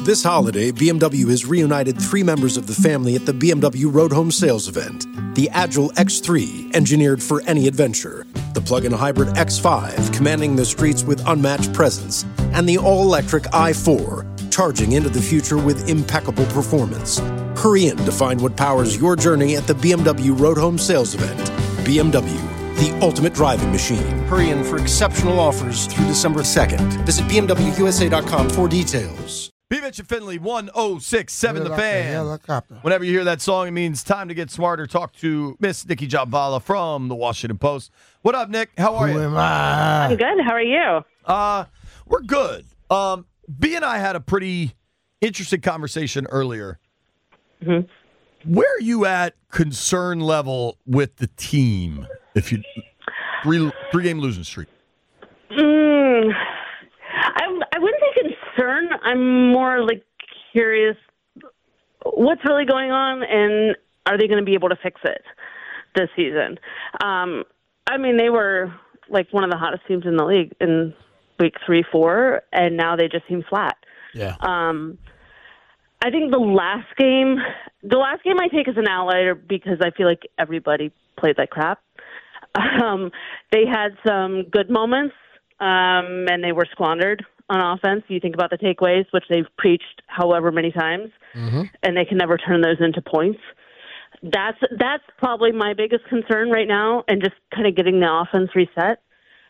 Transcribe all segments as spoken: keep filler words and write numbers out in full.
This holiday, B M W has reunited three members of the family at the B M W Road Home Sales event. The Agile X three, engineered for any adventure. The plug-in hybrid X five, commanding the streets with unmatched presence. And the all-electric i four, charging into the future with impeccable performance. Hurry in to find what powers your journey at the B M W Road Home Sales event. B M W, the ultimate driving machine. Hurry in for exceptional offers through December second. Visit B M W U S A dot com for details. B. Mitch and Finley, one oh six point seven The Fan. Whenever you hear that song, it means time to get smarter. Talk to Miss Nikki Jhabvala from the Washington Post. What up, Nick? How are Who you? am I? I'm good. How are you? Uh, we're good. Um, B and I had a pretty interesting conversation earlier. Mm-hmm. Where are you at concern level with the team? If you three three game losing streak. Mm, I I wouldn't say concern. I'm more like curious. What's really going on, and are they going to be able to fix it this season? Um, I mean, they were like one of the hottest teams in the league in week three, four, and now they just seem flat. Yeah. Um, I think the last game, the last game I take as an outlier because I feel like everybody played like crap. Um, they had some good moments, um, and they were squandered on offense. You think about the takeaways, which they've preached however many times, Mm-hmm. and they can never turn those into points. That's that's probably my biggest concern right now, and just kind of getting the offense reset.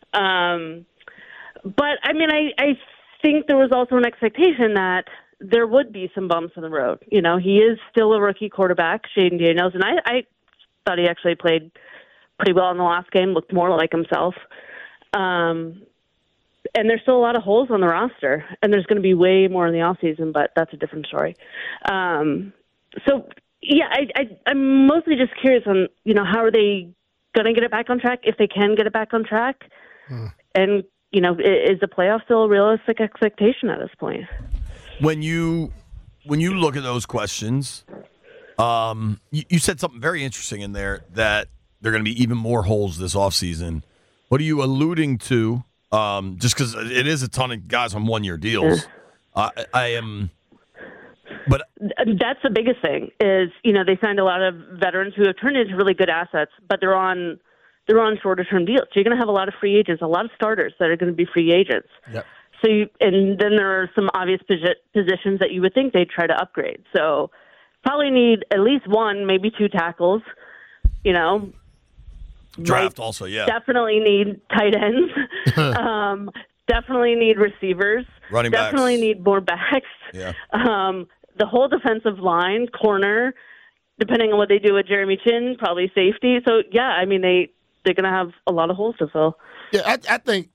Um, but, I mean, I, I think there was also an expectation that there would be some bumps in the road. You know, he is still a rookie quarterback, Shaden Daniels, and I, I thought he actually played pretty well in the last game, looked more like himself. Um, and there's still a lot of holes on the roster, and there's going to be way more in the offseason, but that's a different story. Um, so, yeah, I, I, I'm mostly just curious on, you know, how are they going to get it back on track, if they can get it back on track? Hmm. And, you know, is the playoff still a realistic expectation at this point? When you when you look at those questions, um, you, you said something very interesting in there that there are going to be even more holes this offseason. What are you alluding to? Um, just because it is a ton of guys on one-year deals. Uh, I, I am, but that's the biggest thing. Is you know they signed a lot of veterans who have turned into really good assets, but they're on they're on shorter-term deals. So you're going to have a lot of free agents, a lot of starters that are going to be free agents. Yep. So you, and then there are some obvious posi- positions that you would think they'd try to upgrade. So probably need at least one, maybe two tackles. You know. draft Might also, yeah. Definitely need tight ends. um, definitely need receivers. Running backs. Definitely need more backs. Yeah. Um, the whole defensive line, corner, depending on what they do with Jeremy Chin, probably safety. So, yeah, I mean, they, they're going to have a lot of holes to fill. Yeah, I, I think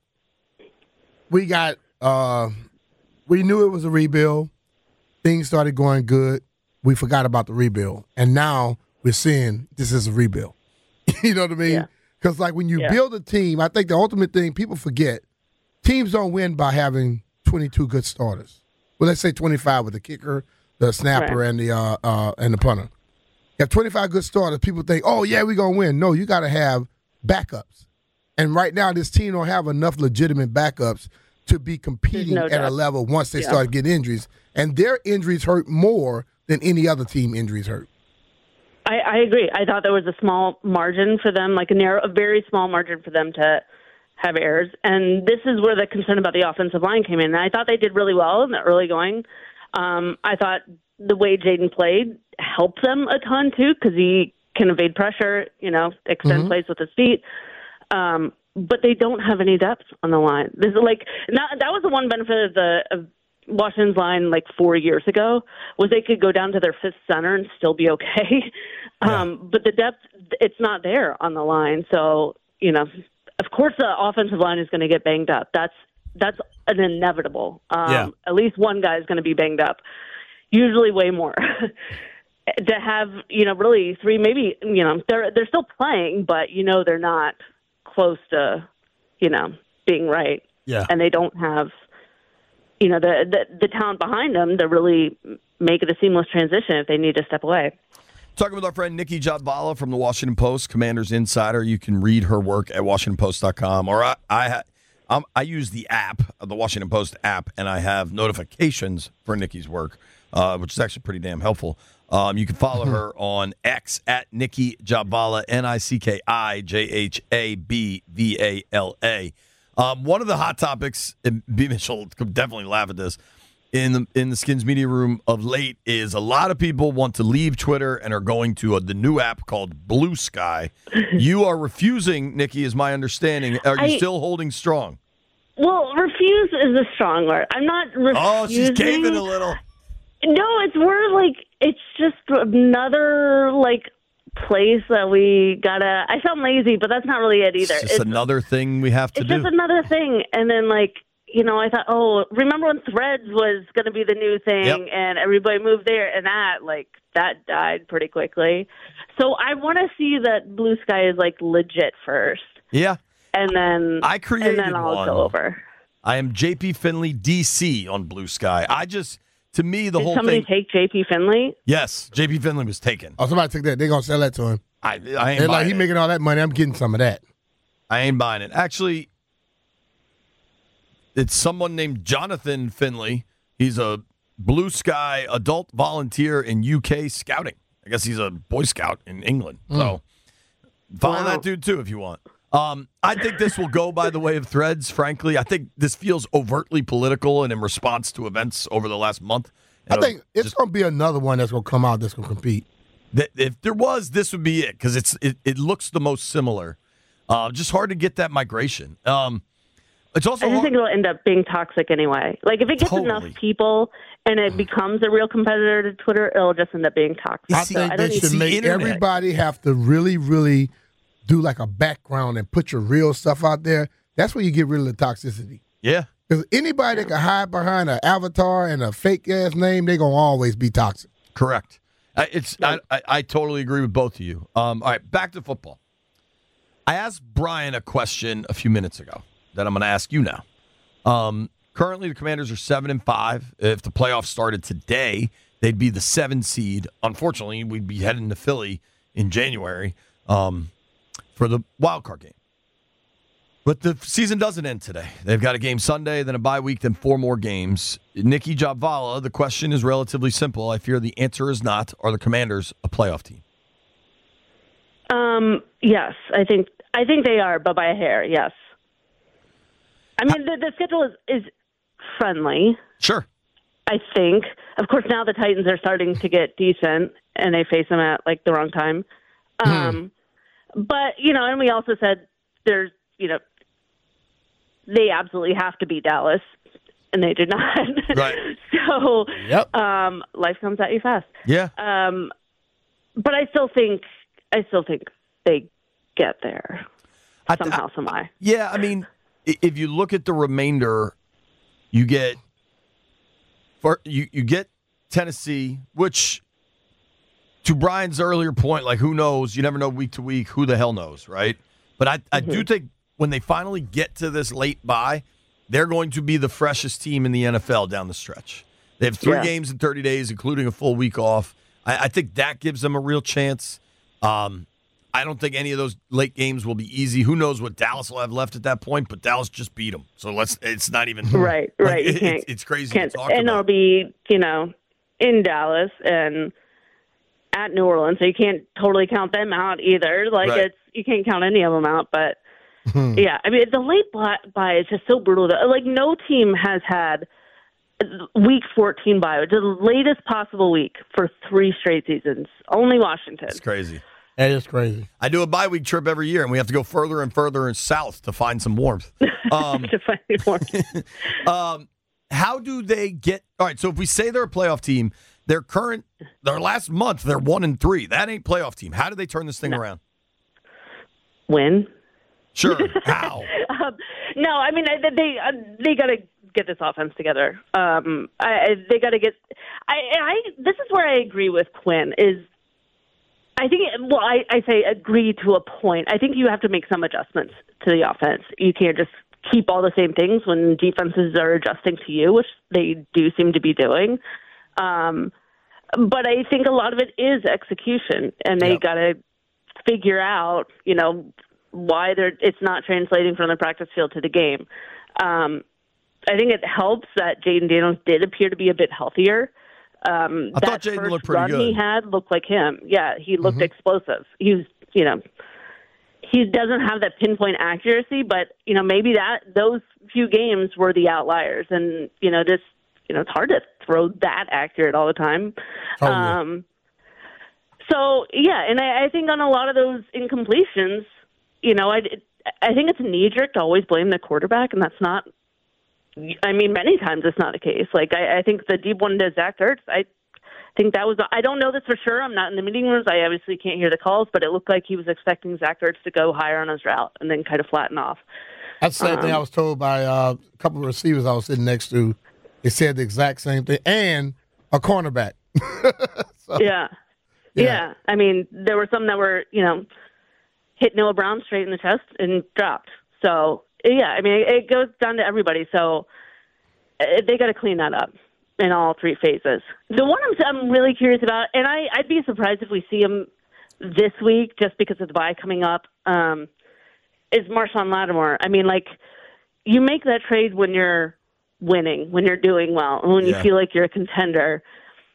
we got uh, – we knew it was a rebuild. Things started going good. We forgot about the rebuild. And now we're seeing this is a rebuild. You know what I mean? Because, like, when you Yeah. build a team, I think the ultimate thing people forget, teams don't win by having twenty-two good starters. Well, let's say twenty-five with the kicker, the snapper, Right. and the uh, uh, and the punter. You have twenty-five good starters. People think, oh, yeah, we're going to win. No, you got to have backups. And right now, this team don't have enough legitimate backups to be competing no at a doubt. level once they Yeah. start getting injuries. And their injuries hurt more than any other team injuries hurt. I, I agree. I thought there was a small margin for them, like a narrow, a very small margin for them to have errors. And this is where the concern about the offensive line came in. And I thought they did really well in the early going. Um, I thought the way Jaden played helped them a ton, too, because he can evade pressure, you know, extend Mm-hmm. plays with his feet. Um, but they don't have any depth on the line. This is like not, that was the one benefit of the of Washington's line like four years ago was they could go down to their fifth center and still be okay. Yeah. Um, but the depth, it's not there on the line. So, you know, of course the offensive line is going to get banged up. That's that's an inevitable. Um, Yeah. At least one guy is going to be banged up, usually way more. To have, you know, really three, maybe, you know, they're they're still playing, but, you know, they're not close to, you know, being right. Yeah. And they don't have, you know, the, the the talent behind them to really make it a seamless transition if they need to step away. Talking with our friend Nikki Jhabvala from the Washington Post, Commanders Insider. You can read her work at washington post dot com. Or I, I Um, I use the app, uh, the Washington Post app, and I have notifications for Nikki's work, uh, which is actually pretty damn helpful. Um, you can follow her on X at Nikki Jhabvala, N I C K I J H A B V A L A. Um, one of the hot topics, and B. Mitchell could definitely laugh at this, in the in the Skins media room of late is a lot of people want to leave Twitter and are going to a, the new app called Blue Sky. You are refusing, Nikki, is my understanding. Are you I, still holding strong? Well, refuse is a strong word. I'm not refusing. Oh, she's caving a little. No, it's more like it's just another like place that we gotta. I sound lazy, but that's not really it either. It's just it's, another thing we have to it's do. It's just another thing, and then like. You know, I thought, oh, remember when Threads was going to be the new thing, yep. and everybody moved there, and that, like, that died pretty quickly. So I want to see that Blue Sky is, like, legit first. Yeah. And then, I created and then I'll one. go over. I am J P Finley, D C on Blue Sky. I just, to me, the Did whole somebody thing. take J P Finley? Yes, J P Finley was taken. Oh, somebody took that. They're going to sell that to him. I, I ain't They're buying like, he it. making all that money. I'm getting some of that. I ain't buying it. Actually, it's someone named Jonathan Finley. He's a Blue Sky adult volunteer in U K scouting. I guess he's a Boy Scout in England. Mm. So follow wow. that dude, too, if you want. Um, I think this will go by the way of Threads, frankly. I think this feels overtly political and in response to events over the last month. I think it's going to be another one that's going to come out that's going to compete. That if there was, this would be it because it's it, it looks the most similar. Uh, just hard to get that migration. Um, it's also I just hard- think it'll end up being toxic anyway. Like if it gets Totally. enough people and it becomes a real competitor to Twitter, it'll just end up being toxic. I see, think I they don't should the make internet. everybody have to really, really do like a background and put your real stuff out there. That's where you get rid of the toxicity. Yeah. Because anybody that can hide behind an avatar and a fake ass name, they're gonna always be toxic. Correct. I, it's I, I, I totally agree with both of you. Um, all right, back to football. I asked Brian a question a few minutes ago that I'm going to ask you now. Um, currently, the Commanders are seven and five. If the playoffs started today, they'd be the seven seed. Unfortunately, we'd be heading to Philly in January um, for the wild card game. But the season doesn't end today. They've got a game Sunday, then a bye week, then four more games. Nikki Jhabvala, the question is relatively simple. I fear the answer is not. Are the Commanders a playoff team? Um, yes, I think I think they are, but by a hair, yes. I mean, the, the schedule is, is friendly. Sure. I think. Of course, now the Titans are starting to get decent, and they face them at, like, the wrong time. Um, hmm. But, you know, and we also said there's, you know, they absolutely have to beat Dallas, and they did not. Right. So Yep. um, life comes at you fast. Yeah. Um, but I still think I still think they get there I, somehow, I, some way. Yeah, I mean, if you look at the remainder, you get for you you get Tennessee, which to Brian's earlier point, like who knows? You never know week to week. Who the hell knows, right? But I, I mm-hmm. do think when they finally get to this late bye, they're going to be the freshest team in the N F L down the stretch. They have three yeah. games in thirty days, including a full week off. I, I think that gives them a real chance. Um, I don't think any of those late games will be easy. Who knows what Dallas will have left at that point? But Dallas just beat them, so let's. It's not even right. Like, right. You it, can't, it's, it's crazy can't, to talk and about. it'll be you know in Dallas and at New Orleans, so you can't totally count them out either. Like right. it's you can't count any of them out, but. Yeah, I mean, the late bye is just so brutal. Like, no team has had week fourteen bye, which is the latest possible week for three straight seasons. Only Washington. It's crazy. That is crazy. I do a bye week trip every year, and we have to go further and further in south to find some warmth. Um, to find warmth. um, how do they get – all right, so if we say they're a playoff team, their current – their last month, they're one and three. That ain't playoff team. How do they turn this thing no. around? Win. Sure. How? um, no, I mean they they, uh, they got to get this offense together. Um, I, they got to get. I, I this is where I agree with Quinn. Is I think well I, I say agree to a point. I think you have to make some adjustments to the offense. You can't just keep all the same things when defenses are adjusting to you, which they do seem to be doing. Um, but I think a lot of it is execution, and they yep. got to figure out, you know. why they're it's not translating from the practice field to the game. Um, I think it helps that Jaden Daniels did appear to be a bit healthier. Um, I that thought Jaden first looked pretty run good. he had looked like him. Yeah, he looked Mm-hmm. explosive. He was, you know, he doesn't have that pinpoint accuracy, but you know, maybe that those few games were the outliers, and you know, just you know, it's hard to throw that accurate all the time. Totally. Um, so yeah, and I, I think on a lot of those incompletions, you know, I I think it's knee jerk to always blame the quarterback, and that's not. I mean, many times it's not the case. Like I, I think the deep one to Zach Ertz, I think that was. I don't know this for sure. I'm not in the meeting rooms. I obviously can't hear the calls, but it looked like he was expecting Zach Ertz to go higher on his route and then kind of flatten off. That's the same Um, thing I was told by uh, a couple of receivers I was sitting next to. They said the exact same thing, and a cornerback. So, Yeah. Yeah. yeah, I mean, there were some that were, you know, hit Noah Brown straight in the chest and dropped. So yeah, I mean, it goes down to everybody. So uh, they got to clean that up in all three phases. The one I'm, I'm really curious about, and I, I'd be surprised if we see him this week just because of the bye coming up, um, is Marshawn Lattimore. I mean, like, you make that trade when you're winning, when you're doing well, and when Yeah. you feel like you're a contender.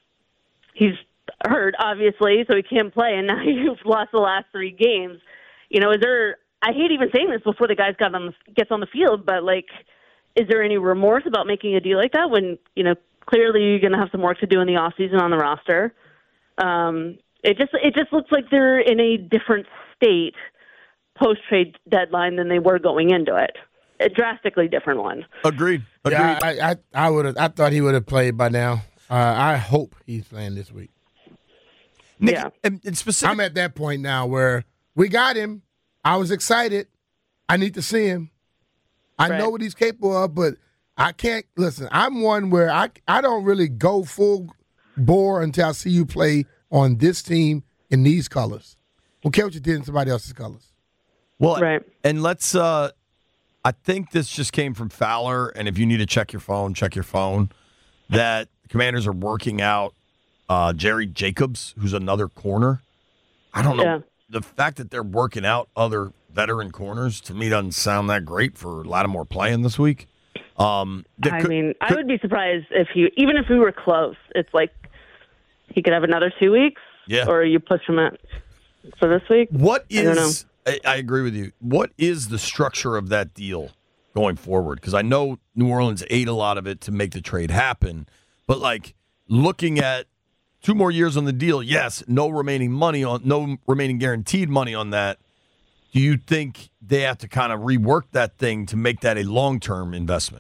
He's hurt, obviously, so he can't play, and now you've lost the last three games. You know, is there – I hate even saying this before the guy got on the, gets on the field, but, like, is there any remorse about making a deal like that when, you know, clearly you're going to have some work to do in the offseason on the roster? Um, it just it just looks like they're in a different state post-trade deadline than they were going into it. A drastically different one. Agreed. Agreed. Yeah, I, I, I would have. I thought he would have played by now. Uh, I hope he's playing this week. Nick, yeah. and, and specific, I'm at that point now where we got him. I was excited. I need to see him. I Right. know what he's capable of, but I can't listen. I'm one where I I don't really go full bore until I see you play on this team in these colors. Don't care what you did in somebody else's colors. well, Right. and let's. Uh, I think this just came from Fowler, and if you need to check your phone, check your phone. That the Commanders are working out uh, Jerry Jacobs, who's another corner. I don't know. Yeah. The fact that they're working out other veteran corners to me doesn't sound that great for Lattimore playing this week. Um, that I could- mean, I could- would be surprised if he, even if we were close, it's like he could have another two weeks, Yeah. or you push him out for this week. What I don't is? I, I agree with you. What is the structure of that deal going forward? Because I know New Orleans ate a lot of it to make the trade happen, but like looking at two more years on the deal, yes, no remaining money on, no remaining guaranteed money on that. Do you think they have to kind of rework that thing to make that a long term investment?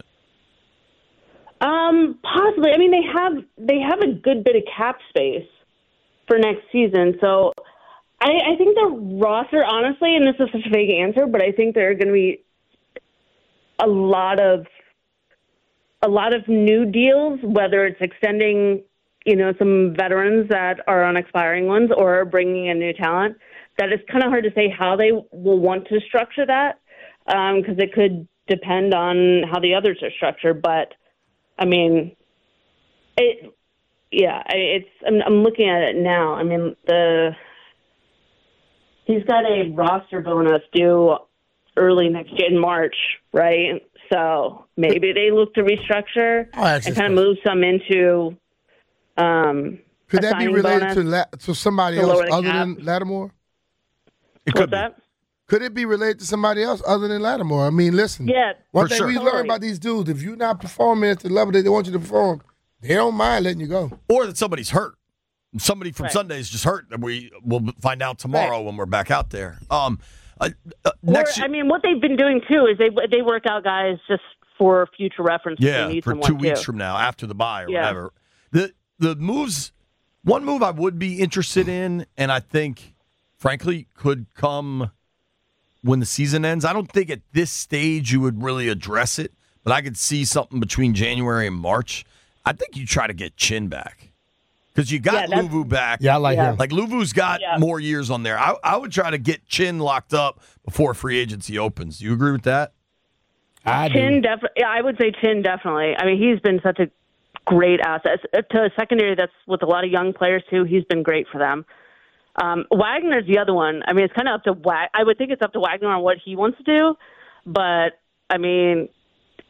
Um, possibly. I mean, they have they have a good bit of cap space for next season, so I, I think the roster, honestly, and this is such a vague answer, but I think there are going to be a lot of a lot of new deals, whether it's extending, you know, some veterans that are on expiring ones or bringing in new talent. That it's kind of hard to say how they will want to structure that because um, it could depend on how the others are structured. But I mean, it, yeah, I, it's. I'm, I'm looking at it now. I mean, the he's got a roster bonus due early next year in March, right? So maybe they look to restructure I'll ask and this kind of move some into. Um, Could a that be signing related bonus. to La- to somebody to else lower the other cap. than Lattimore? It What's could be. that? Could it be related to somebody else other than Lattimore? I mean, listen. Yeah, One For thing sure. we Totally. learned about these dudes, if you're not performing at the level that they want you to perform, they don't mind letting you go. Or that somebody's hurt. Somebody from Right. Sunday is just hurt, and we will find out tomorrow Right. when we're back out there. Um, uh, uh, Or, next year, I mean, what they've been doing too is they they work out guys just for future reference. if yeah, they need for someone two weeks too. from now, after the bye or Yeah. whatever. The the moves, one move I would be interested in, and I think, frankly, could come when the season ends. I don't think at this stage you would really address it, but I could see something between January and March. I think you try to get Chin back because you got Yeah, that's- Luvu back. Yeah, I like Yeah. him. Like Luvu's got Yeah. more years on there. I, I would try to get Chin locked up before free agency opens. Do you agree with that? I do. Chin definitely. I would say Chin definitely. I mean, he's been such a great asset to a secondary that's with a lot of young players too. He's been great for them. Um, Wagner's the other one. I mean, it's kind of up to Wag. I would think it's up to Wagner on what he wants to do, but I mean,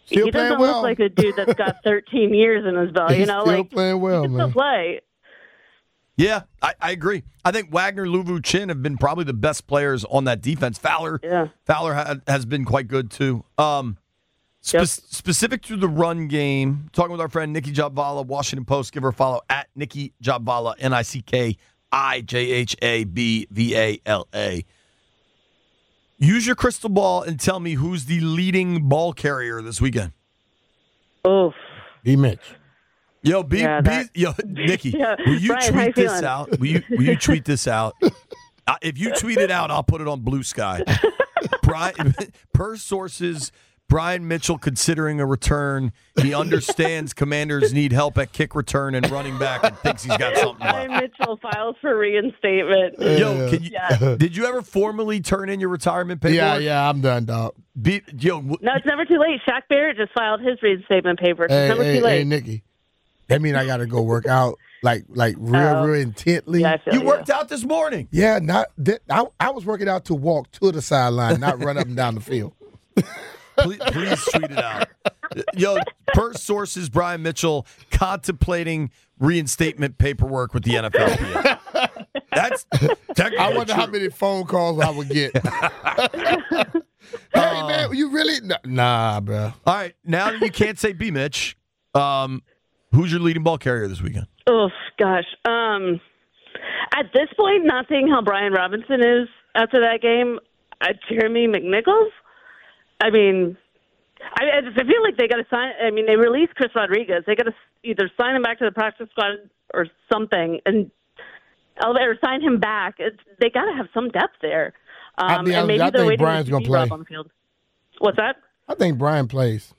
Still he doesn't playing well. look like a dude that's got thirteen years in his belt. He's You know, still like playing well, he can man. still play. Yeah, I, I agree. I think Wagner, Luvu, Chin have been probably the best players on that defense. Fowler, Yeah. Fowler ha- has been quite good too. Um, spe- Yep. Specific to the run game, talking with our friend Nikki Jhabvala, Washington Post. Give her a follow at Nikki Jhabvala, N I C K I J H A B V A L A. Use your crystal ball and tell me who's the leading ball carrier this weekend. Oof. B. Mitch. Yo, be, Yeah, be that- yo, Nikki, Yeah. will you Brian, how you tweet this feeling? out? Will you will you tweet this out? Uh, if you tweet it out, I'll put it on Blue Sky. Brian, per sources, Brian Mitchell considering a return. He understands Commanders need help at kick return and running back, and thinks he's got something Brian left. Mitchell files for reinstatement. Yo, can you, Yeah. did you ever formally turn in your retirement paperwork? Yeah, yeah, I'm done, dog. Be, yo, w- No, it's never too late. Shaq Barrett just filed his reinstatement papers. It's Hey, never hey, too late. hey, Nikki. That mean I got to go work out like like real, Oh. real intently. Yeah, I feel you you. worked out this morning. Yeah, not that, I, I was working out to walk to the sideline, not run up and down the field. Please, please tweet it out. Yo, per sources, Brian Mitchell contemplating reinstatement paperwork with the N F L P A. That's technically I wonder true. how many phone calls I would get. Hey, man, you really? Nah, nah, bro. All right, now that you can't say B. Mitch, um, who's your leading ball carrier this weekend? Oh gosh. Um, at this point, not seeing how Brian Robinson is after that game, uh, Jeremy McNichols. I mean, I, I just I feel like they got to sign. I mean, they released Chris Rodriguez. They got to either sign him back to the practice squad or something, and or sign him back. It's, they got to have some depth there. Um, I mean, and maybe I they're think waiting Brian's to gonna see play. Rob on the field. What's that? I think Brian plays.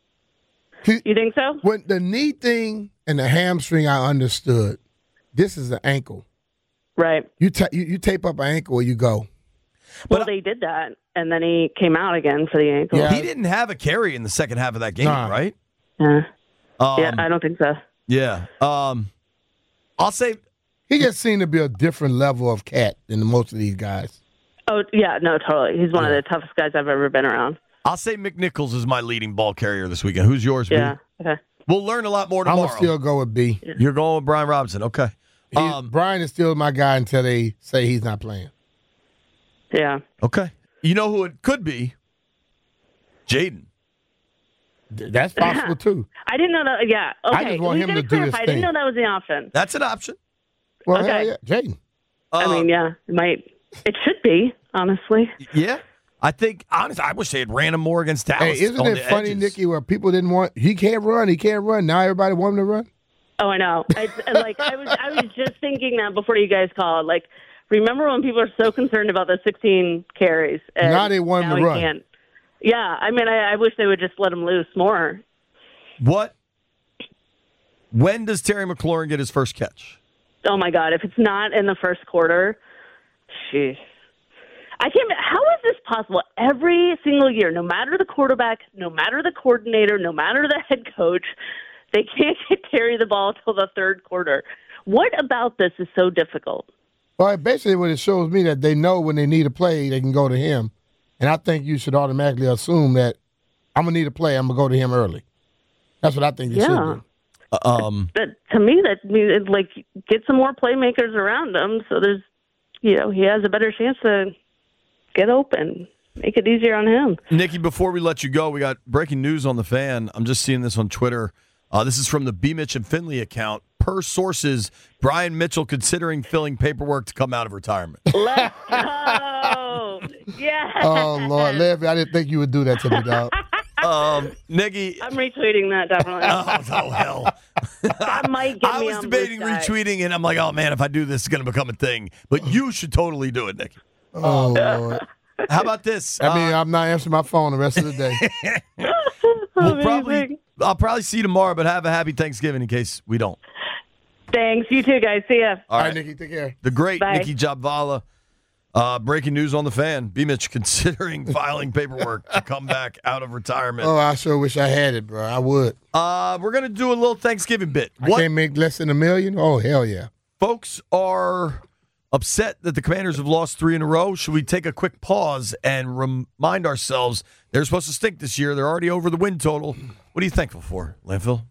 You think so? When the knee thing and the hamstring, I understood. This is an ankle. Right. You ta- you, you tape up an ankle or you go. Well, But- they did that, and then he came out again for the ankle. Yeah. He didn't have a carry in the second half of that game, Nah. right? Yeah. Um, yeah, I don't think so. yeah. Um, I'll say He just seemed to be a different level of cat than most of these guys. Oh, yeah, no, totally. He's one of the toughest guys I've ever been around. I'll say McNichols is my leading ball carrier this weekend. Who's yours, B? Yeah. Okay. We'll learn a lot more I'm tomorrow. gonna still go with B. You're going with Brian Robinson. Okay. He- Um, Brian is still my guy until they say he's not playing. Yeah. okay. You know who it could be? Jaden. Th- That's possible too. I didn't know that. Yeah. Okay. I just want We him gotta to do his clarify. I didn't thing. know that was the option. That's an option. Well, Okay. hell yeah, Jaden. I Uh, mean, yeah, it might. It should be, honestly. Yeah. I think, honestly, I wish they had ran him more against Dallas. Hey, isn't on it the funny, edges. Nikki, where people didn't want he can't run, he can't run. Now everybody want him to run. Oh, I know. It's, like I was, I was just thinking that before you guys called. Like, remember when people are so concerned about the sixteen carries? And Now they want him now to he run. can't. Yeah, I mean, I, I wish they would just let him loose more. What? When does Terry McLaurin get his first catch? Oh my God! If it's not in the first quarter, jeez. I can't. How is this possible? Every single year, no matter the quarterback, no matter the coordinator, no matter the head coach, they can't get Terry the ball till the third quarter. What about this is so difficult? Well, basically, what it shows me that they know when they need a play, they can go to him, and I think you should automatically assume that I'm gonna need a play. I'm gonna go to him early. That's what I think they Yeah. should do. Um, But to me, that means it, like get some more playmakers around him, so there's, you know, he has a better chance to get open. Make it easier on him. Nikki, before we let you go, we got breaking news on the Fan. I'm just seeing this on Twitter. Uh, this is from the B. Mitch and Finley account. Per sources, Brian Mitchell considering filling paperwork to come out of retirement. Let's go! Yeah. Oh Lord, Levy, I didn't think you would do that to me, dog. Um, Nikki, I'm retweeting that definitely. oh, oh hell! That might get I me was on debating Blue Sky. retweeting, and I'm like, oh man, if I do this, it's going to become a thing. But you should totally do it, Nikki. Oh Lord. How about this? I mean, Uh, I'm not answering my phone the rest of the day. we'll probably, Amazing. I'll probably see you tomorrow, but have a happy Thanksgiving in case we don't. Thanks. You too, guys. See ya. All All right, right, Nikki, take care. the great Bye. Nikki Jhabvala. Uh, breaking news on the Fan. B. Mitch considering filing paperwork to come back out of retirement. Oh, I sure wish I had it, bro. I would. Uh, we're going to do a little Thanksgiving bit. I What can't make less than a million. Oh hell yeah. folks are Upset that the Commanders have lost three in a row? Should we take a quick pause and remind ourselves they're supposed to stink this year? They're already over the win total. What are you thankful for, Landfill?